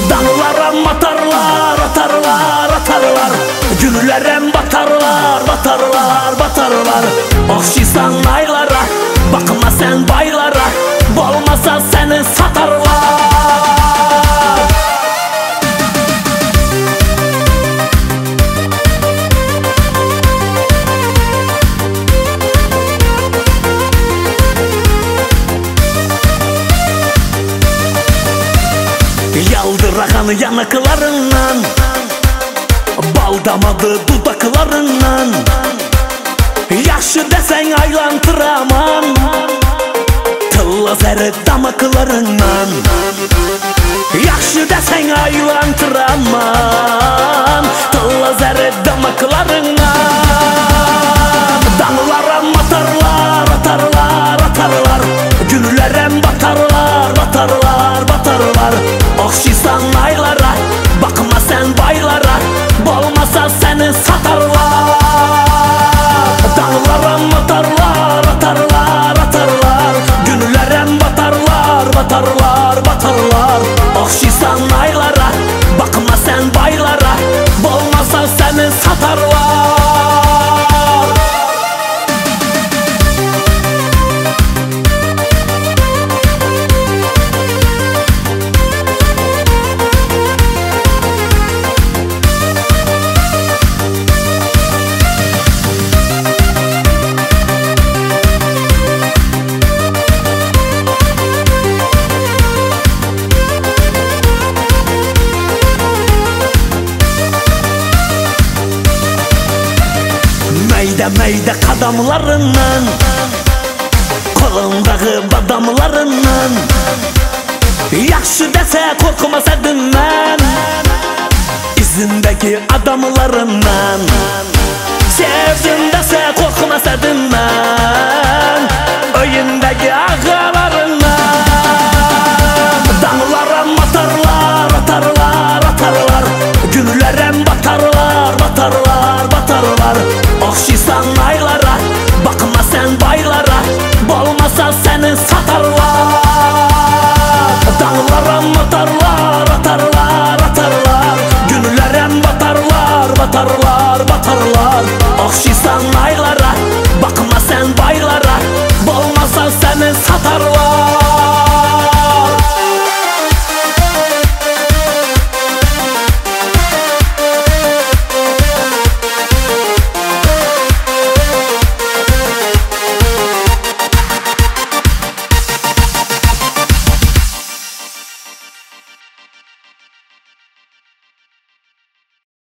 Dağlara matarlar, atarlar, atarlar. Güllerem batarlar, batarlar, batarlar. Okşisan aylara, bakma sen baylara. Bolmasa seni satarlar. Yaldırağın yanaklarından, baldamadı dudaklarından. Yaxşı desen aylantıraman, tıllı zəri damaklarından. Yaxşı desen aylantıraman, tıllı zəri damaklarından. Dağlara matarlar, atarlar, atarlar. Güllerem batarlar, batarlar, batarlar. Okşisan aylara, bakma sen baylara. Bolmasa seni satarlar. Dağlara matarlar, atarlar, atarlar. Güllerem batarlar, batarlar, batarlar. Okşisan aylara, bakma sen baylara. Bolmasa seni satarlar. Meyde kadamlarından, kolundağı badamlarından. Yaxşı dese korkmaz edim mən, izindeki adamlarından. Sevdim dese korkmaz edim mən, öyündeki ağalarından. Dağlara matarlar, atarlar, atarlar. Güllerem batarlar, batarlar, batarlar. Okşisan aylara, bakma sen baylara. Bolmasa seni satarlar. Dağlara matarlar, atarlar, atarlar. Güllerem batarlar, batarlar, batarlar. Okşisan aylara, bakma sen baylara. Bolmasa seni satarlar.